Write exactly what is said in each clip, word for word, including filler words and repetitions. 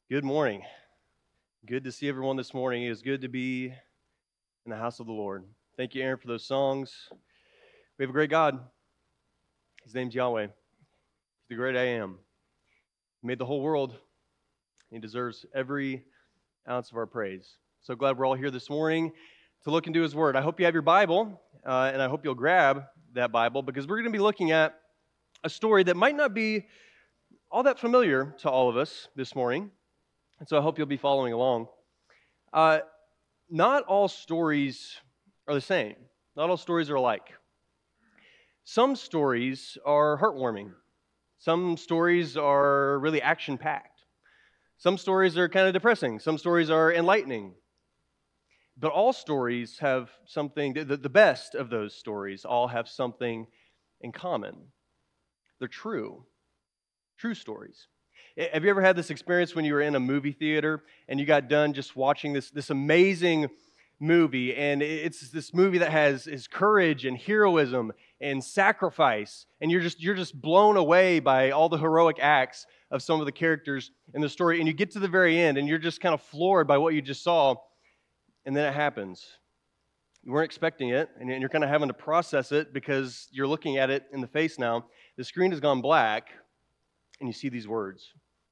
Good morning. Good to see everyone this morning. It is good to be in the house of the Lord. Thank you, Aaron, for those songs. We have a great God. His name's Yahweh. He's the great I am. He made the whole world. He deserves every ounce of our praise. So glad we're all here this morning to look into His Word. I hope you have your Bible, uh, and I hope you'll grab that Bible because we're going to be looking at a story that might not be all that familiar to all of us this morning. And so I hope you'll be following along. Uh, not all stories are the same. Not all stories are alike. Some stories are heartwarming. Some stories are really action-packed. Some stories are kind of depressing. Some stories are enlightening. But all stories have something, the, the best of those stories all have something in common. They're true. True stories. Have you ever had this experience when you were in a movie theater and you got done just watching this, this amazing movie, and it's this movie that has is courage and heroism and sacrifice, and you're just you're just blown away by all the heroic acts of some of the characters in the story, and you get to the very end and you're just kind of floored by what you just saw, and then it happens. You weren't expecting it, and you're kind of having to process it because you're looking at it in the face now. The screen has gone black, and you see these words.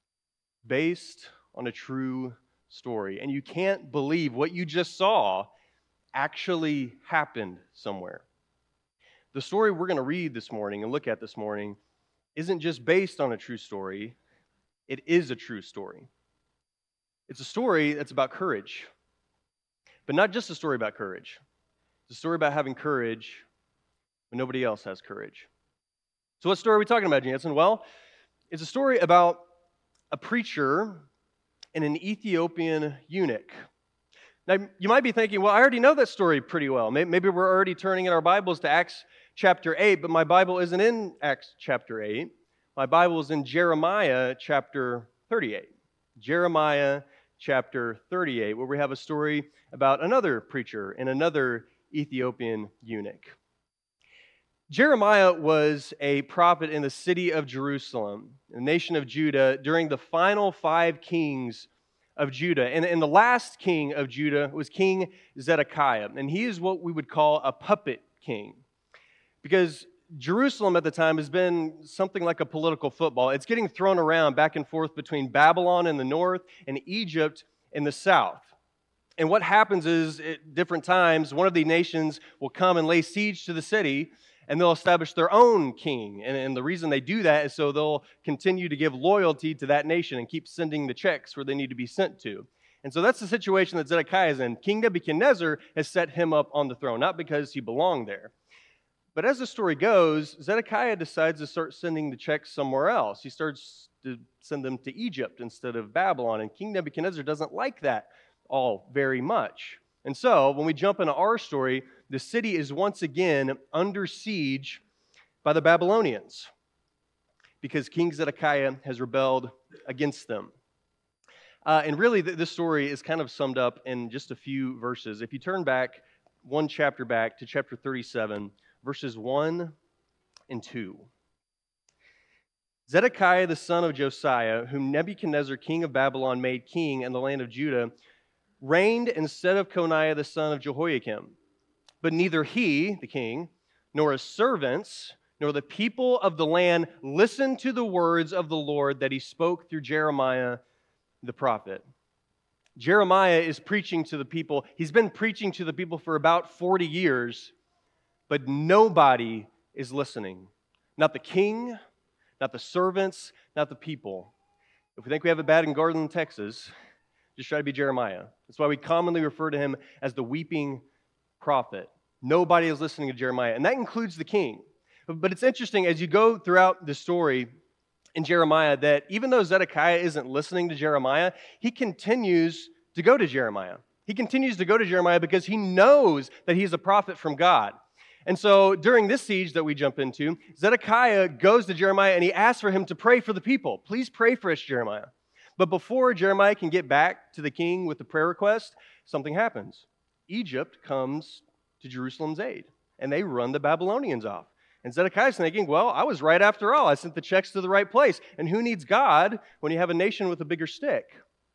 Based on a true story. And you can't believe what you just saw actually happened somewhere. The story we're going to read this morning and look at this morning isn't just based on a true story, it is a true story. It's a story that's about courage. But not just a story about courage. It's a story about having courage when nobody else has courage. So what story are we talking about, Jansen? Well, it's a story about a preacher and an Ethiopian eunuch. Now, you might be thinking, well, I already know that story pretty well. Maybe we're already turning in our Bibles to Acts chapter eight, but my Bible isn't in Acts chapter eight. My Bible is in Jeremiah chapter thirty-eight. Jeremiah chapter thirty-eight, where we have a story about another preacher and another Ethiopian eunuch. Jeremiah was a prophet in the city of Jerusalem, the nation of Judah, during the final five kings of Judah. And, and the last king of Judah was King Zedekiah. And he is what we would call a puppet king. Because Jerusalem at the time has been something like a political football. It's getting thrown around back and forth between Babylon in the north and Egypt in the south. And what happens is, at different times, one of the nations will come and lay siege to the city, and they'll establish their own king. And, and the reason they do that is so they'll continue to give loyalty to that nation and keep sending the checks where they need to be sent to. And so that's the situation that Zedekiah is in. King Nebuchadnezzar has set him up on the throne, not because he belonged there. But as the story goes, Zedekiah decides to start sending the checks somewhere else. He starts to send them to Egypt instead of Babylon. And King Nebuchadnezzar doesn't like that all very much. And so when we jump into our story, the city is once again under siege by the Babylonians because King Zedekiah has rebelled against them. Uh, and really, th- this story is kind of summed up in just a few verses. If you turn back one chapter back to chapter thirty-seven, verses one and two. Zedekiah, the son of Josiah, whom Nebuchadnezzar, king of Babylon, made king in the land of Judah, reigned instead of Coniah, the son of Jehoiakim. But neither he, the king, nor his servants, nor the people of the land listened to the words of the Lord that he spoke through Jeremiah the prophet. Jeremiah is preaching to the people. He's been preaching to the people for about forty years, but nobody is listening. Not the king, not the servants, not the people. If we think we have it bad in Garland, Texas, just try to be Jeremiah. That's why we commonly refer to him as the weeping prophet. Nobody is listening to Jeremiah, and that includes the king. But it's interesting as you go throughout the story in Jeremiah that even though Zedekiah isn't listening to Jeremiah, he continues to go to Jeremiah. He continues to go to Jeremiah because he knows that he's a prophet from God. And so during this siege that we jump into, Zedekiah goes to Jeremiah and he asks for him to pray for the people. Please pray for us, Jeremiah. But before Jeremiah can get back to the king with the prayer request, something happens. Egypt comes to Jerusalem's aid, and they run the Babylonians off. And Zedekiah's thinking, well, I was right after all. I sent the checks to the right place. And who needs God when you have a nation with a bigger stick?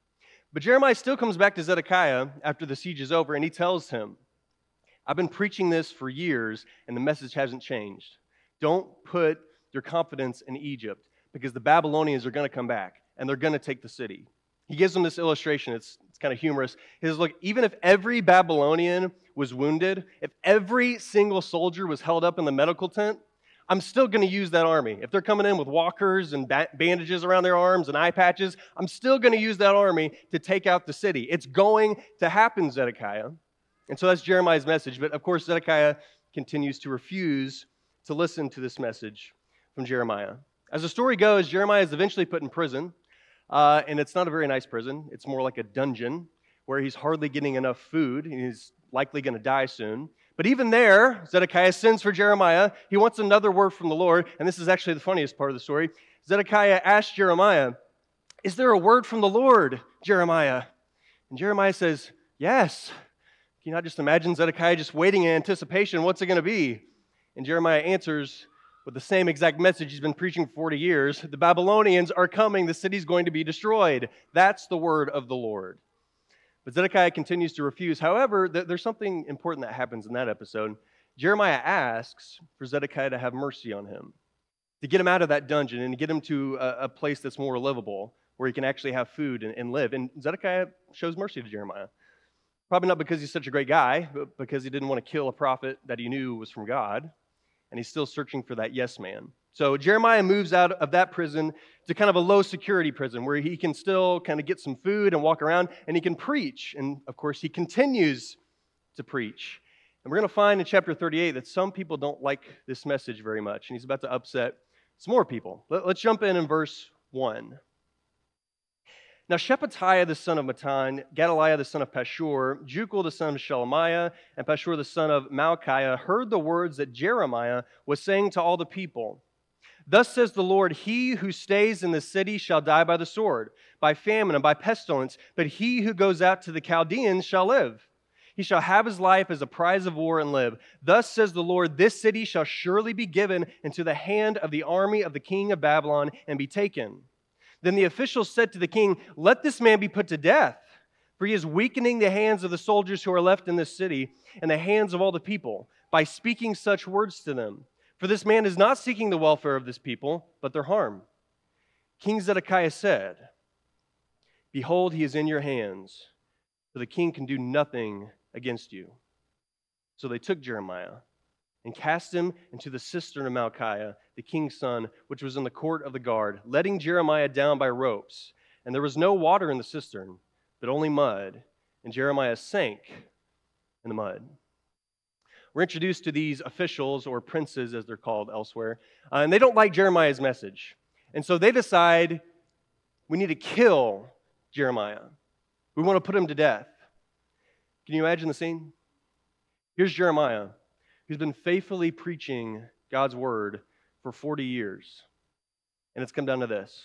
But Jeremiah still comes back to Zedekiah after the siege is over, and he tells him, I've been preaching this for years, and the message hasn't changed. Don't put your confidence in Egypt, because the Babylonians are going to come back, and they're going to take the city. He gives them this illustration. It's, it's kind of humorous. He says, look, even if every Babylonian was wounded, if every single soldier was held up in the medical tent, I'm still going to use that army. If they're coming in with walkers and ba- bandages around their arms and eye patches, I'm still going to use that army to take out the city. It's going to happen, Zedekiah. And so that's Jeremiah's message. But of course, Zedekiah continues to refuse to listen to this message from Jeremiah. As the story goes, Jeremiah is eventually put in prison. Uh, and it's not a very nice prison. It's more like a dungeon where he's hardly getting enough food. And he's likely going to die soon. But even there, Zedekiah sends for Jeremiah. He wants another word from the Lord. And this is actually the funniest part of the story. Zedekiah asked Jeremiah, is there a word from the Lord, Jeremiah? And Jeremiah says, yes. Can you not just imagine Zedekiah just waiting in anticipation? What's it going to be? And Jeremiah answers with the same exact message he's been preaching for forty years. The Babylonians are coming. The city's going to be destroyed. That's the word of the Lord. But Zedekiah continues to refuse. However, there's something important that happens in that episode. Jeremiah asks for Zedekiah to have mercy on him, to get him out of that dungeon and to get him to a, a place that's more livable, where he can actually have food and, and live. And Zedekiah shows mercy to Jeremiah. Probably not because he's such a great guy, but because he didn't want to kill a prophet that he knew was from God. And he's still searching for that yes man. So Jeremiah moves out of that prison to kind of a low security prison where he can still kind of get some food and walk around, and he can preach. And of course, he continues to preach. And we're going to find in chapter thirty-eight that some people don't like this message very much, and he's about to upset some more people. Let's jump in in verse one. Now Shephatiah the son of Mattan, Gedaliah the son of Pashur, Jukal the son of Shelemiah, and Pashur the son of Malchiah heard the words that Jeremiah was saying to all the people. Thus says the Lord, he who stays in the city shall die by the sword, by famine and by pestilence, but he who goes out to the Chaldeans shall live. He shall have his life as a prize of war and live. Thus says the Lord, this city shall surely be given into the hand of the army of the king of Babylon and be taken. Then the officials said to the king, let this man be put to death, for he is weakening the hands of the soldiers who are left in this city and the hands of all the people by speaking such words to them. For this man is not seeking the welfare of this people, but their harm. King Zedekiah said, behold, he is in your hands, for the king can do nothing against you. So they took Jeremiah and cast him into the cistern of Malchiah, the king's son, which was in the court of the guard, letting Jeremiah down by ropes. And there was no water in the cistern, but only mud. And Jeremiah sank in the mud. We're introduced to these officials, or princes as they're called elsewhere, uh, and they don't like Jeremiah's message. And so they decide, we need to kill Jeremiah. We want to put him to death. Can you imagine the scene? Here's Jeremiah, who's been faithfully preaching God's word for forty years. And it's come down to this.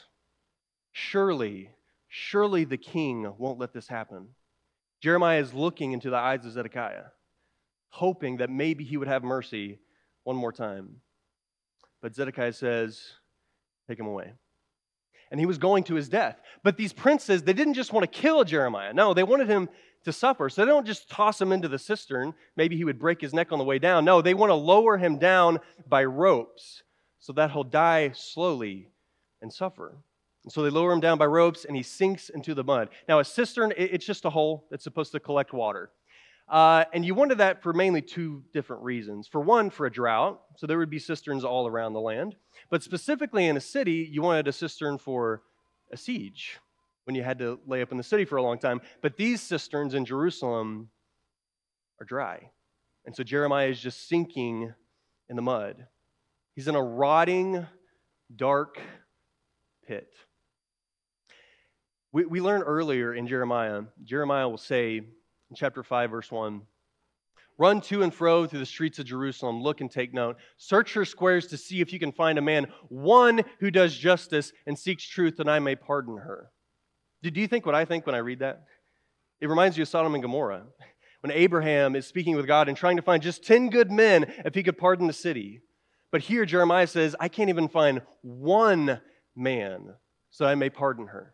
Surely, surely the king won't let this happen. Jeremiah is looking into the eyes of Zedekiah, hoping that maybe he would have mercy one more time. But Zedekiah says, take him away. And he was going to his death. But these princes, they didn't just want to kill Jeremiah. No, they wanted him to suffer. So they don't just toss him into the cistern. Maybe he would break his neck on the way down. No, they want to lower him down by ropes so that he'll die slowly and suffer. And so they lower him down by ropes and he sinks into the mud. Now a cistern, it's just a hole that's supposed to collect water. Uh, and you wanted that for mainly two different reasons. For one, for a drought. So there would be cisterns all around the land. But specifically in a city, you wanted a cistern for a siege, when you had to lay up in the city for a long time. But these cisterns in Jerusalem are dry. And so Jeremiah is just sinking in the mud. He's in a rotting, dark pit. We, we learned earlier in Jeremiah, Jeremiah will say in chapter five, verse one, run to and fro through the streets of Jerusalem, look and take note. Search her squares to see if you can find a man, one who does justice and seeks truth, and I may pardon her. Do you think what I think when I read that? It reminds you of Sodom and Gomorrah, when Abraham is speaking with God and trying to find just ten good men if he could pardon the city. But here Jeremiah says, I can't even find one man so I may pardon her.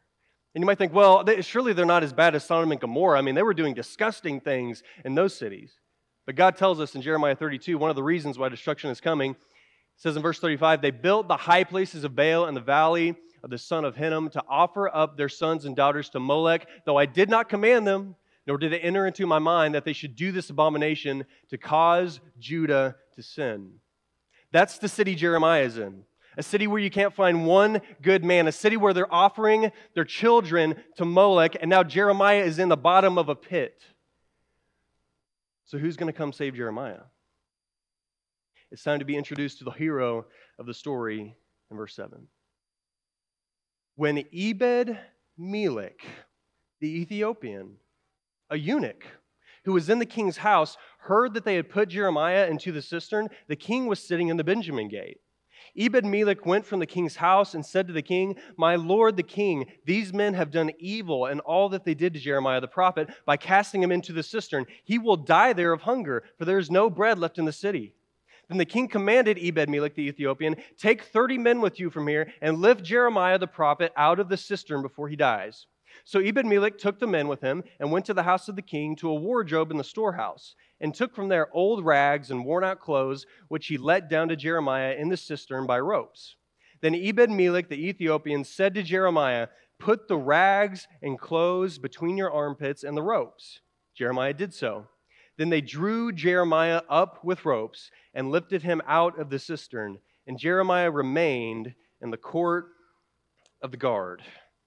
And you might think, well, they, surely they're not as bad as Sodom and Gomorrah. I mean, they were doing disgusting things in those cities. But God tells us in Jeremiah thirty-two, one of the reasons why destruction is coming, it says in verse thirty-five, they built the high places of Baal in the valley of the son of Hinnom to offer up their sons and daughters to Molech, though I did not command them, nor did it enter into my mind that they should do this abomination to cause Judah to sin. That's the city Jeremiah is in. A city where you can't find one good man. A city where they're offering their children to Molech, and now Jeremiah is in the bottom of a pit. So who's going to come save Jeremiah? It's time to be introduced to the hero of the story in verse seven. When Ebed-Melech, the Ethiopian, a eunuch who was in the king's house, heard that they had put Jeremiah into the cistern, the king was sitting in the Benjamin gate. Ebed-Melech went from the king's house and said to the king, "My lord the king, these men have done evil in all that they did to Jeremiah the prophet by casting him into the cistern. He will die there of hunger, for there is no bread left in the city." Then the king commanded Ebed-Melech the Ethiopian, "Take thirty men with you from here and lift Jeremiah the prophet out of the cistern before he dies." So Ebed-Melech took the men with him and went to the house of the king to a wardrobe in the storehouse, and took from there old rags and worn-out clothes, which he let down to Jeremiah in the cistern by ropes. Then Ebed-Melech the Ethiopian said to Jeremiah, "Put the rags and clothes between your armpits and the ropes." Jeremiah did so. Then they drew Jeremiah up with ropes and lifted him out of the cistern, and Jeremiah remained in the court of the guard.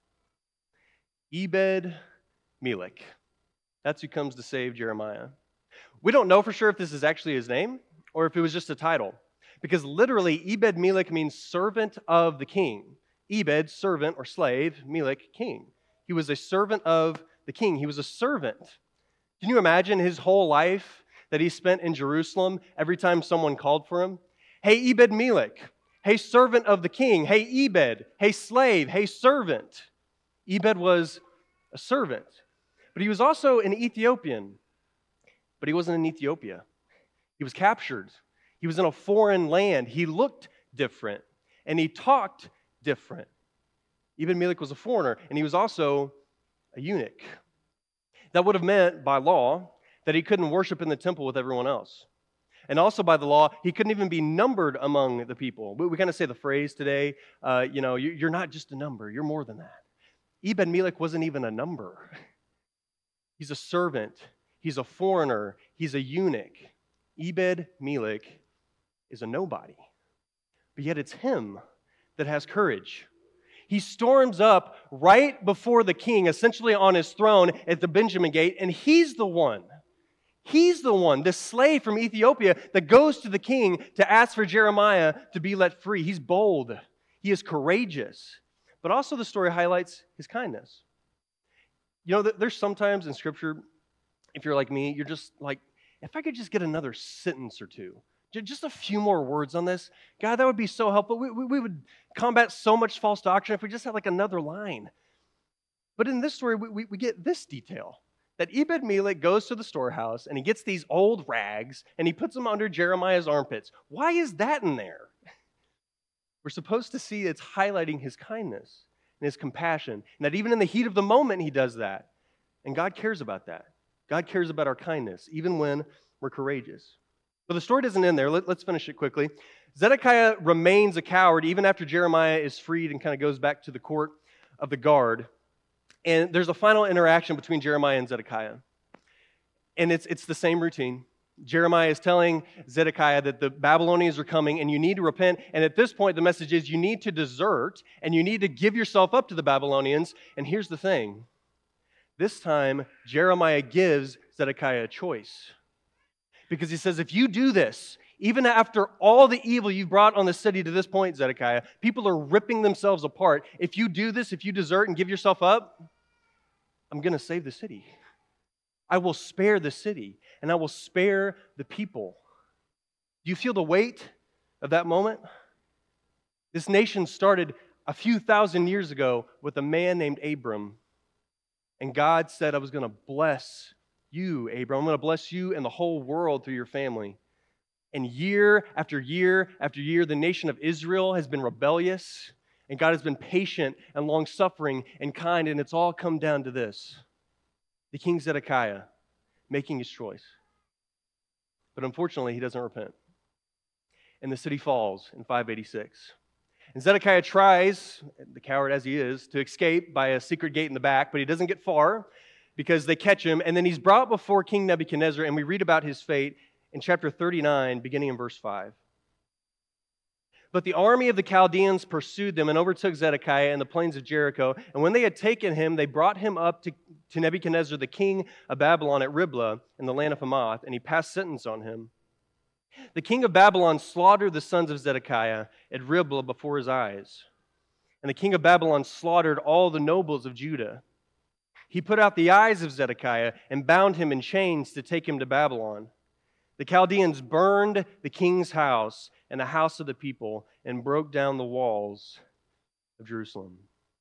Ebed-Melech. That's who comes to save Jeremiah. We don't know for sure if this is actually his name or if it was just a title, because literally Ebed-Melech means servant of the king. Ebed, servant or slave, Melech, king. He was a servant of the king. He was a servant. Can you imagine his whole life that he spent in Jerusalem every time someone called for him? Hey, Ebed-Melech. Hey, servant of the king. Hey, Ebed. Hey, slave. Hey, servant. Ebed was a servant, but he was also an Ethiopian. But he wasn't in Ethiopia. He was captured. He was in a foreign land. He looked different, and he talked different. Ebed-Melech was a foreigner, and he was also a eunuch. That would have meant, by law, that he couldn't worship in the temple with everyone else. And also by the law, he couldn't even be numbered among the people. We, we kind of say the phrase today, uh, you know, you're not just a number, you're more than that. Ebed-Melech wasn't even a number. He's a servant. He's a foreigner. He's a eunuch. Ebed-Melech is a nobody. But yet it's him that has courage. He storms up right before the king, essentially on his throne at the Benjamin gate, and he's the one. He's the one, this slave from Ethiopia, that goes to the king to ask for Jeremiah to be let free. He's bold. He is courageous. But also the story highlights his kindness. You know, there's sometimes in Scripture, if you're like me, you're just like, if I could just get another sentence or two, just a few more words on this, God, that would be so helpful. We, we, we would combat so much false doctrine if we just had like another line. But in this story, we, we, we get this detail, that Ebed-Melech goes to the storehouse and he gets these old rags and he puts them under Jeremiah's armpits. Why is that in there? We're supposed to see it's highlighting his kindness and his compassion, and that even in the heat of the moment, he does that. And God cares about that. God cares about our kindness, even when we're courageous. But the story doesn't end there. Let, let's finish it quickly. Zedekiah remains a coward even after Jeremiah is freed and kind of goes back to the court of the guard. And there's a final interaction between Jeremiah and Zedekiah. And it's, it's the same routine. Jeremiah is telling Zedekiah that the Babylonians are coming and you need to repent. And at this point, the message is you need to desert and you need to give yourself up to the Babylonians. And here's the thing. This time, Jeremiah gives Zedekiah a choice. Because he says, if you do this, even after all the evil you've brought on the city to this point, Zedekiah, people are ripping themselves apart. If you do this, if you desert and give yourself up, I'm going to save the city. I will spare the city, and I will spare the people. Do you feel the weight of that moment? This nation started a few thousand years ago with a man named Abram. And God said, I was going to bless you, Abram. I'm going to bless you and the whole world through your family. And year after year after year, the nation of Israel has been rebellious. And God has been patient and long-suffering and kind, and it's all come down to this. The king Zedekiah making his choice. But unfortunately, he doesn't repent. And the city falls in five eighty-six. And Zedekiah tries, the coward as he is, to escape by a secret gate in the back, but he doesn't get far because they catch him. And then he's brought before King Nebuchadnezzar, and we read about his fate in chapter thirty-nine, beginning in verse five. But the army of the Chaldeans pursued them and overtook Zedekiah in the plains of Jericho. And when they had taken him, they brought him up to, to Nebuchadnezzar, the king of Babylon, at Riblah in the land of Hamath, and he passed sentence on him. The king of Babylon slaughtered the sons of Zedekiah at Riblah before his eyes. And the king of Babylon slaughtered all the nobles of Judah. He put out the eyes of Zedekiah and bound him in chains to take him to Babylon. The Chaldeans burned the king's house and the house of the people and broke down the walls of Jerusalem.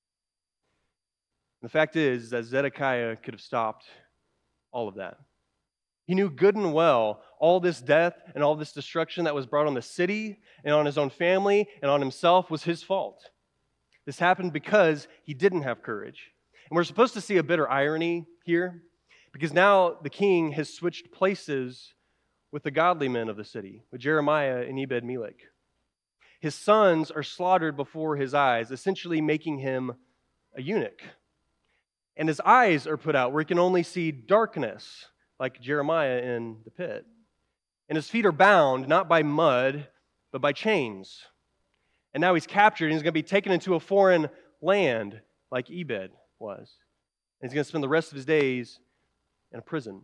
And the fact is that Zedekiah could have stopped all of that. He knew good and well all this death and all this destruction that was brought on the city and on his own family and on himself was his fault. This happened because he didn't have courage. And we're supposed to see a bitter irony here, because now the king has switched places with the godly men of the city, with Jeremiah and Ebed-Melech. His sons are slaughtered before his eyes, essentially making him a eunuch. And his eyes are put out where he can only see darkness, like Jeremiah in the pit. And his feet are bound, not by mud, but by chains. And now he's captured, and he's going to be taken into a foreign land, like Ebed was. And he's going to spend the rest of his days in a prison.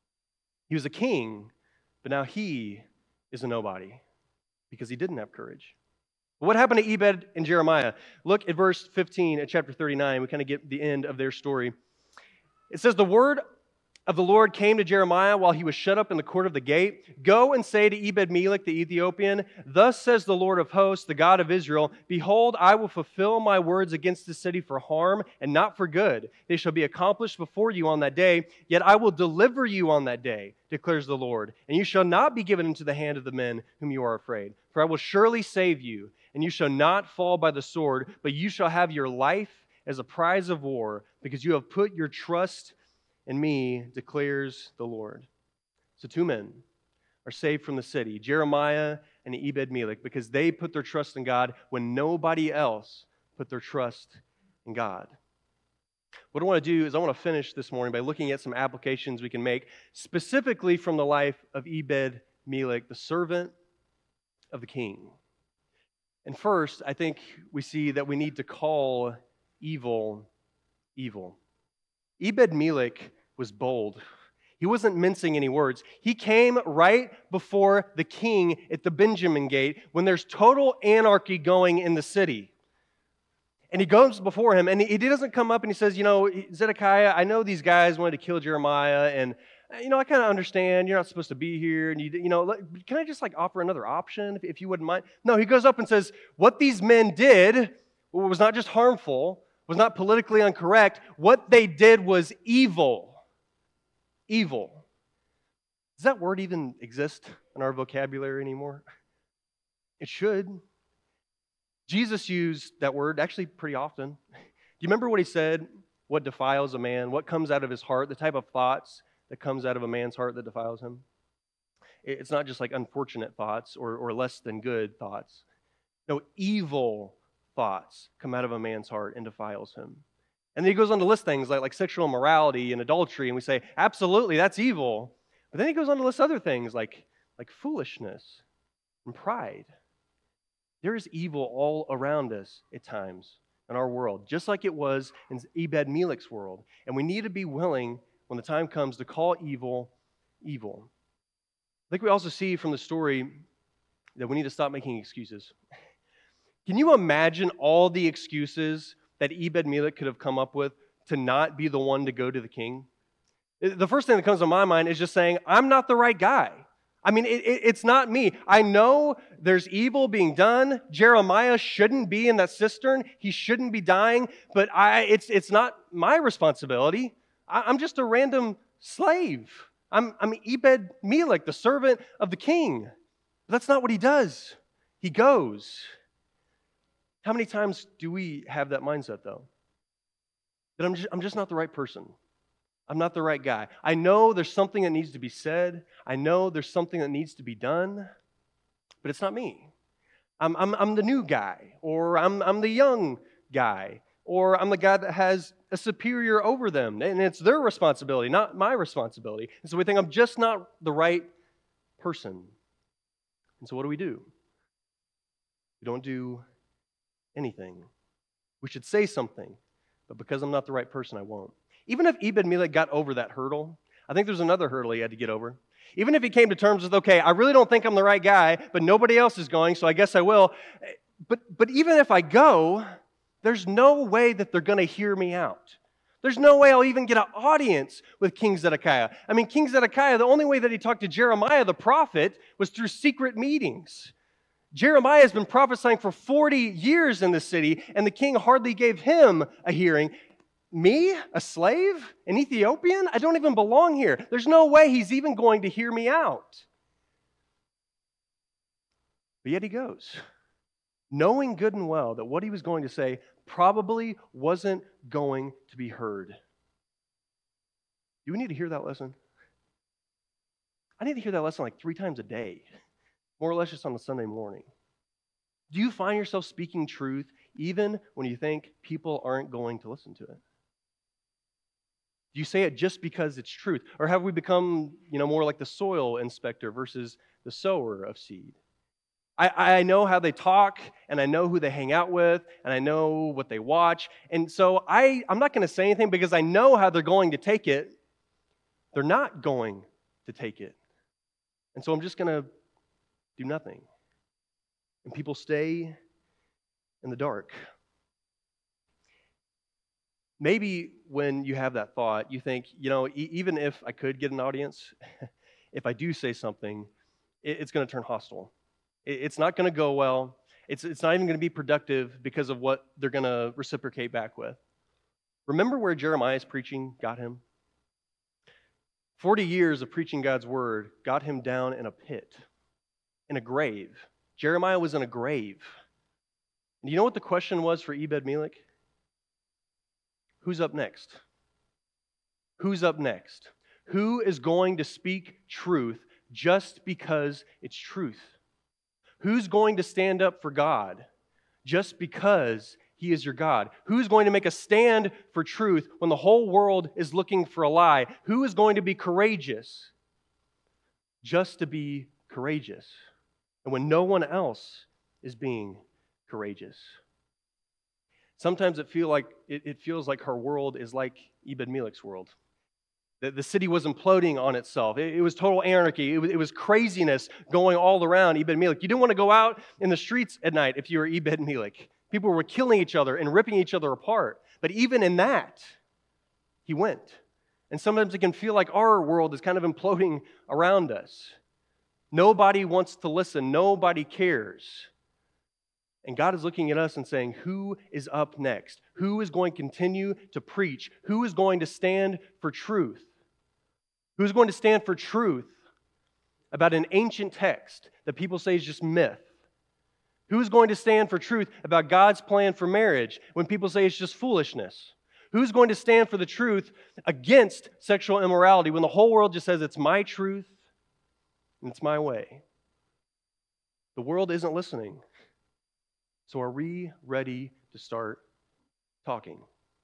He was a king, but now he is a nobody because he didn't have courage. But what happened to Ebed and Jeremiah? Look at verse fifteen at chapter thirty-nine. We kind of get the end of their story. It says, the word of the Lord came to Jeremiah while he was shut up in the court of the gate. Go and say to Ebed-Melech the Ethiopian, thus says the Lord of hosts, the God of Israel, behold, I will fulfill my words against the city for harm and not for good. They shall be accomplished before you on that day, yet I will deliver you on that day, declares the Lord. And you shall not be given into the hand of the men whom you are afraid. For I will surely save you, and you shall not fall by the sword, but you shall have your life as a prize of war, because you have put your trust in me, declares the Lord. So two men are saved from the city, Jeremiah and Ebed-Melech, because they put their trust in God when nobody else put their trust in God. What I want to do is I want to finish this morning by looking at some applications we can make, specifically from the life of Ebed-Melech, the servant of the king. And first, I think we see that we need to call evil, evil. Ebed-Melech was bold. He wasn't mincing any words. He came right before the king at the Benjamin Gate when there's total anarchy going in the city. And he goes before him, and he, he doesn't come up and he says, you know, Zedekiah, I know these guys wanted to kill Jeremiah, and, you know, I kind of understand you're not supposed to be here, and, you, you know, can I just, like, offer another option, if, if you wouldn't mind? No, he goes up and says, what these men did was not just harmful, was not politically incorrect. What they did was evil. Evil. Does that word even exist in our vocabulary anymore? It should. Jesus used that word actually pretty often. Do you remember what he said? What defiles a man? What comes out of his heart? The type of thoughts that comes out of a man's heart that defiles him? It's not just like unfortunate thoughts or, or less than good thoughts. No, evil thoughts come out of a man's heart and defiles him. And then he goes on to list things like, like sexual immorality and adultery, and we say, absolutely, that's evil. But then he goes on to list other things like, like foolishness and pride. There is evil all around us at times in our world, just like it was in Ebed-Melech's world. And we need to be willing, when the time comes, to call evil, evil. I think we also see from the story that we need to stop making excuses. Can you imagine all the excuses that Ebed-Melech could have come up with to not be the one to go to the king? The first thing that comes to my mind is just saying, I'm not the right guy. I mean, it, it, it's not me. I know there's evil being done. Jeremiah shouldn't be in that cistern. He shouldn't be dying, but I, it's, it's not my responsibility. I, I'm just a random slave. I'm, I'm Ebed-Melech, the servant of the king. But that's not what he does. He goes. How many times do we have that mindset, though? That I'm just, I'm just not the right person. I'm not the right guy. I know there's something that needs to be said. I know there's something that needs to be done, but it's not me. I'm, I'm, I'm the new guy, or I'm, I'm the young guy, or I'm the guy that has a superior over them, and it's their responsibility, not my responsibility. And so we think I'm just not the right person. And so what do we do? We don't do anything. We should say something, but because I'm not the right person, I won't. Even if Ebed-Melech got over that hurdle, I think there's another hurdle he had to get over. Even if he came to terms with, okay, I really don't think I'm the right guy, but nobody else is going, so I guess I will. But, but even if I go, there's no way that they're going to hear me out. There's no way I'll even get an audience with King Zedekiah. I mean, King Zedekiah, the only way that he talked to Jeremiah the prophet was through secret meetings. Jeremiah has been prophesying for forty years in the city, and the king hardly gave him a hearing. Me, a slave, an Ethiopian? I don't even belong here. There's no way he's even going to hear me out. But yet he goes, knowing good and well that what he was going to say probably wasn't going to be heard. Do we need to hear that lesson? I need to hear that lesson like three times a day, more or less just on a Sunday morning. Do you find yourself speaking truth even when you think people aren't going to listen to it? Do you say it just because it's truth? Or have we become, you know, more like the soil inspector versus the sower of seed? I, I know how they talk, and I know who they hang out with, and I know what they watch. And so I, I'm not going to say anything because I know how they're going to take it. They're not going to take it. And so I'm just going to do nothing. And people stay in the dark. Maybe when you have that thought, you think, you know, e- even if I could get an audience, if I do say something, it, it's going to turn hostile. It, it's not going to go well. It's, it's not even going to be productive because of what they're going to reciprocate back with. Remember where Jeremiah's preaching got him? Forty years of preaching God's word got him down in a pit, in a grave. Jeremiah was in a grave. And you know what the question was for Ebed-Melech? Who's up next? Who's up next? Who is going to speak truth just because it's truth? Who's going to stand up for God just because He is your God? Who's going to make a stand for truth when the whole world is looking for a lie? Who is going to be courageous just to be courageous? And when no one else is being courageous. Sometimes it feel like it, it feels like her world is like Ebed-Melech's world. The, the city was imploding on itself. It, it was total anarchy. It was, it was craziness going all around Ebed-Melech. You didn't want to go out in the streets at night if you were Ebed-Melech. People were killing each other and ripping each other apart. But even in that, he went. And sometimes it can feel like our world is kind of imploding around us. Nobody wants to listen. Nobody cares. And God is looking at us and saying, who is up next? Who is going to continue to preach? Who is going to stand for truth? Who's going to stand for truth about an ancient text that people say is just myth? Who's going to stand for truth about God's plan for marriage when people say it's just foolishness? Who's going to stand for the truth against sexual immorality when the whole world just says it's my truth and it's my way? The world isn't listening. So are we ready to start talking?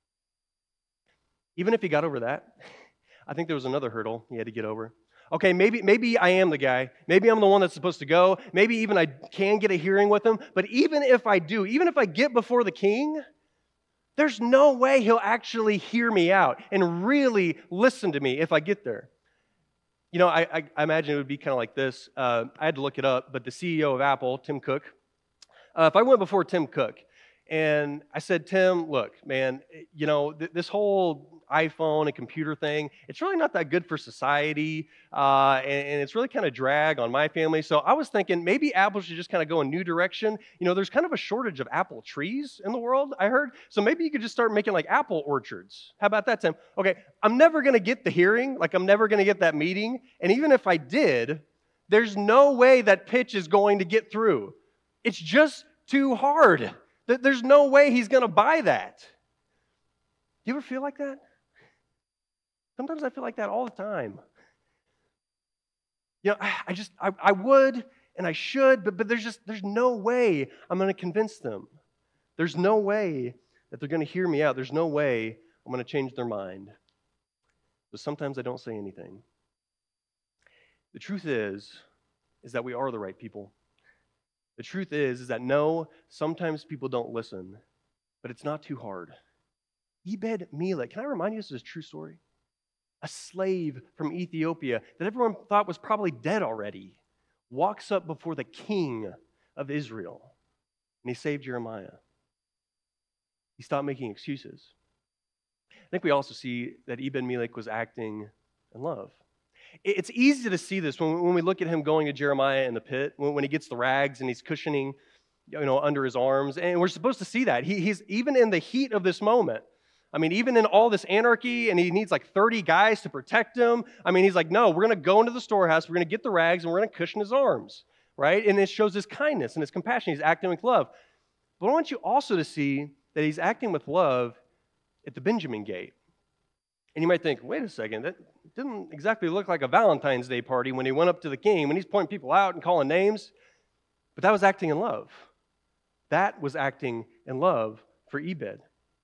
Even if he got over that, I think there was another hurdle he had to get over. Okay, maybe maybe I am the guy. Maybe I'm the one that's supposed to go. Maybe even I can get a hearing with him. But even if I do, even if I get before the king, there's no way he'll actually hear me out and really listen to me if I get there. You know, I, I, I imagine it would be kind of like this. Uh, I had to look it up, but the C E O of Apple, Tim Cook, uh, if I went before Tim Cook and I said, Tim, look, man, you know, th- this whole iPhone and computer thing, it's really not that good for society, uh, and, and it's really kind of drag on my family. So I was thinking maybe Apple should just kind of go a new direction. You know, there's kind of a shortage of apple trees in the world, I heard. So maybe you could just start making like apple orchards. How about that, Tim? Okay, I'm never going to get the hearing, like I'm never going to get that meeting. And even if I did, there's no way that pitch is going to get through. It's just too hard. There's no way he's going to buy that. Do you ever feel like that? Sometimes I feel like that all the time. You know, I, I just, I, I would and I should, but, but there's just, there's no way I'm going to convince them. There's no way that they're going to hear me out. There's no way I'm going to change their mind. So sometimes I don't say anything. The truth is, is that we are the right people. The truth is, is that no, sometimes people don't listen, but it's not too hard. Ebed Melech, can I remind you this is a true story? A slave from Ethiopia that everyone thought was probably dead already, walks up before the king of Israel, and he saved Jeremiah. He stopped making excuses. I think we also see that Ebed Melech was acting in love. It's easy to see this when, when we look at him going to Jeremiah in the pit, when, when he gets the rags and he's cushioning, you know, under his arms. And we're supposed to see that. He, he's even in the heat of this moment. I mean, even in all this anarchy, and he needs like thirty guys to protect him. I mean, he's like, no, we're going to go into the storehouse, we're going to get the rags, and we're going to cushion his arms, right? And it shows his kindness and his compassion. He's acting with love. But I want you also to see that he's acting with love at the Benjamin Gate. And you might think, wait a second, that didn't exactly look like a Valentine's Day party when he went up to the king, when he's pointing people out and calling names. But that was acting in love. That was acting in love for Ebed.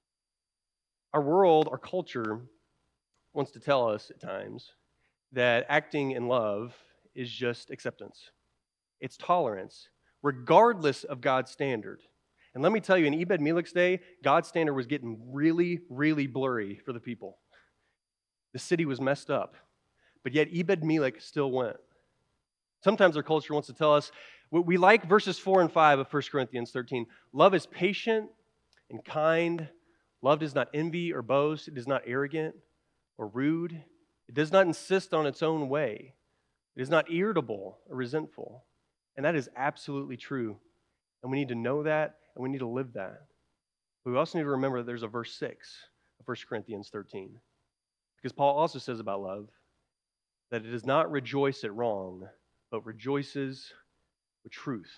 Our world, our culture, wants to tell us at times that acting in love is just acceptance. It's tolerance, regardless of God's standard. And let me tell you, in Ebed Melech's day, God's standard was getting really, really blurry for the people. The city was messed up, but yet Ebed Melech still went. Sometimes our culture wants to tell us, we like verses four and five of First Corinthians thirteen. Love is patient and kind. Love does not envy or boast. It is not arrogant or rude. It does not insist on its own way. It is not irritable or resentful. And that is absolutely true. And we need to know that, and we need to live that. But we also need to remember that there's a verse six of First Corinthians thirteen. Because Paul also says about love that it does not rejoice at wrong, but rejoices with truth.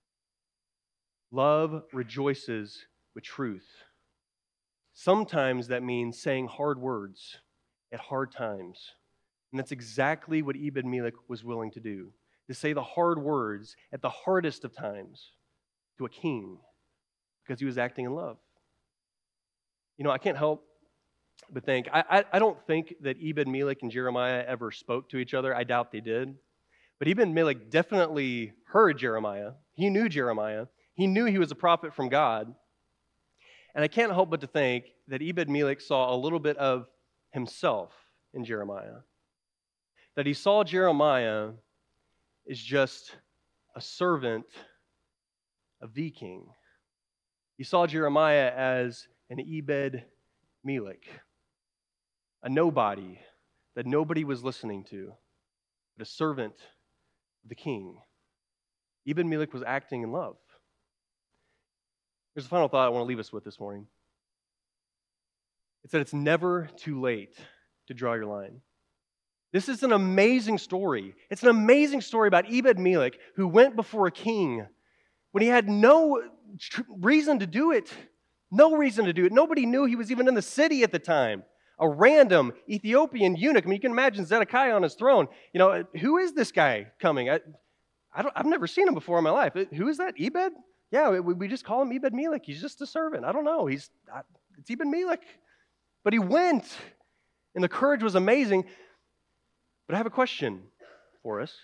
Love rejoices with truth. Sometimes that means saying hard words at hard times. And that's exactly what Ebed Melech was willing to do, to say the hard words at the hardest of times to a king because he was acting in love. You know, I can't help but think, I, I, I don't think that Ebed Melech and Jeremiah ever spoke to each other. I doubt they did. But Ebed Melech definitely heard Jeremiah. He knew Jeremiah. He knew he was a prophet from God. And I can't help but to think that Ebed Melech saw a little bit of himself in Jeremiah. That he saw Jeremiah as just a servant of the king. He saw Jeremiah as an Ebed Melech, a nobody that nobody was listening to, but a servant of the king. Ebed Melech was acting in love. Here's the final thought I want to leave us with this morning. It's that it's never too late to draw your line. This is an amazing story. It's an amazing story about Ebed Melech who went before a king when he had no tr- reason to do it. No reason to do it. Nobody knew he was even in the city at the time. A random Ethiopian eunuch. I mean, you can imagine Zedekiah on his throne. You know, who is this guy coming? I, I don't, I've never seen him before in my life. Who is that? Ebed? Yeah, we, we just call him Ebed Melech. He's just a servant. I don't know. He's it's Ebed Melech. But he went, and the courage was amazing. But I have a question for us.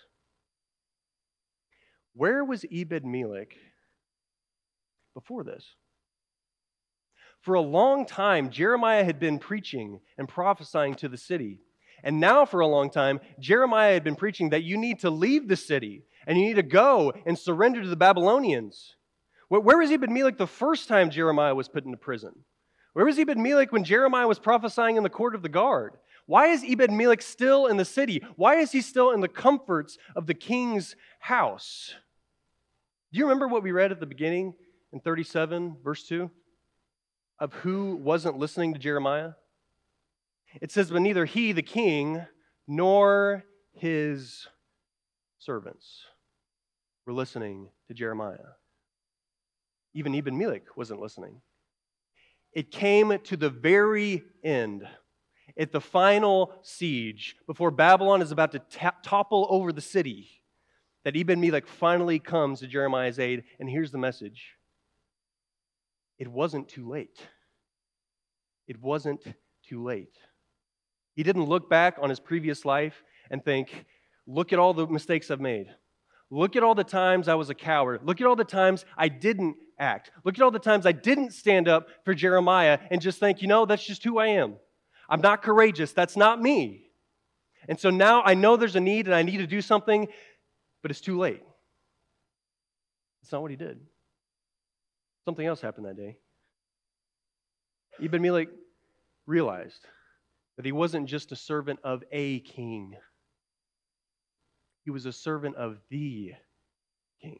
Where was Ebed Melech before this? For a long time, Jeremiah had been preaching and prophesying to the city. And now for a long time, Jeremiah had been preaching that you need to leave the city and you need to go and surrender to the Babylonians. Where was Ebed Melech the first time Jeremiah was put into prison? Where was Ebed Melech when Jeremiah was prophesying in the court of the guard? Why is Ebed Melech still in the city? Why is he still in the comforts of the king's house? Do you remember what we read at the beginning in thirty-seven, verse two? Of who wasn't listening to Jeremiah? It says, but neither he, the king, nor his servants were listening to Jeremiah. Even Ebed-Melech wasn't listening. It came to the very end, at the final siege, before Babylon is about to ta- topple over the city, that Ebed-Melech finally comes to Jeremiah's aid, and here's the message. It wasn't too late. It wasn't too late. He didn't look back on his previous life and think, look at all the mistakes I've made. Look at all the times I was a coward. Look at all the times I didn't act. Look at all the times I didn't stand up for Jeremiah and just think, you know, that's just who I am. I'm not courageous. That's not me. And so now I know there's a need and I need to do something, but it's too late. That's not what he did. Something else happened that day. Ebed-Melech realized that he wasn't just a servant of a king. He was a servant of the king.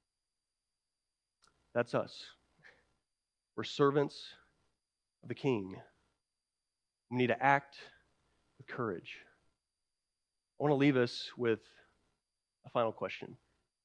That's us. We're servants of the king. We need to act with courage. I want to leave us with a final question.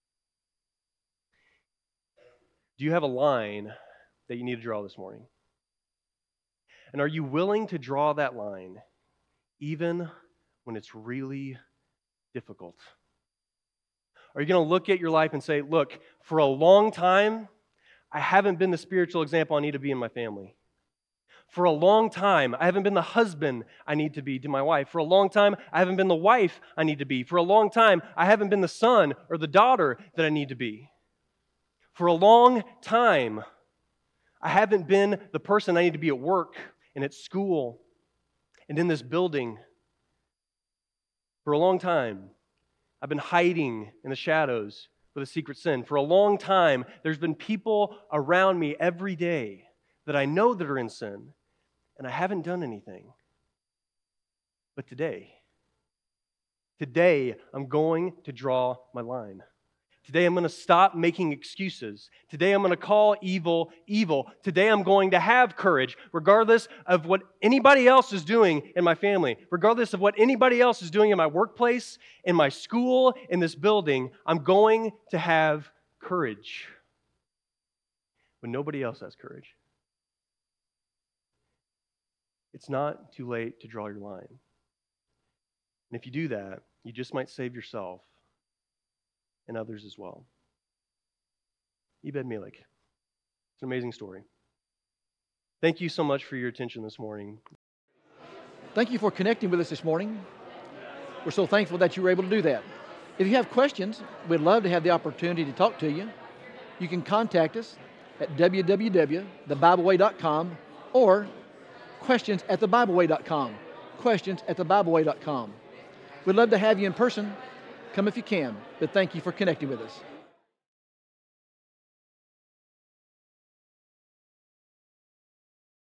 Do you have a line that you need to draw this morning? And are you willing to draw that line even when it's really difficult? Are you going to look at your life and say, look, for a long time, I haven't been the spiritual example I need to be in my family. For a long time, I haven't been the husband I need to be to my wife. For a long time, I haven't been the wife I need to be. For a long time, I haven't been the son or the daughter that I need to be. For a long time, I haven't been the person I need to be at work and at school and in this building. For a long time, I've been hiding in the shadows with a secret sin. For a long time, there's been people around me every day that I know that are in sin, and I haven't done anything. But today, today, I'm going to draw my line. Today, I'm going to stop making excuses. Today, I'm going to call evil, evil. Today, I'm going to have courage, regardless of what anybody else is doing in my family, regardless of what anybody else is doing in my workplace, in my school, in this building. I'm going to have courage when nobody else has courage. It's not too late to draw your line. And if you do that, you just might save yourself and others as well. Ebed-Melech. It's an amazing story. Thank you so much for your attention this morning. Thank you for connecting with us this morning. We're so thankful that you were able to do that. If you have questions, we'd love to have the opportunity to talk to you. You can contact us at w w w dot the bible way dot com or questions at the bible way dot com. Questions at the bible way dot com. We'd love to have you in person. Come if you can, but thank you for connecting with us.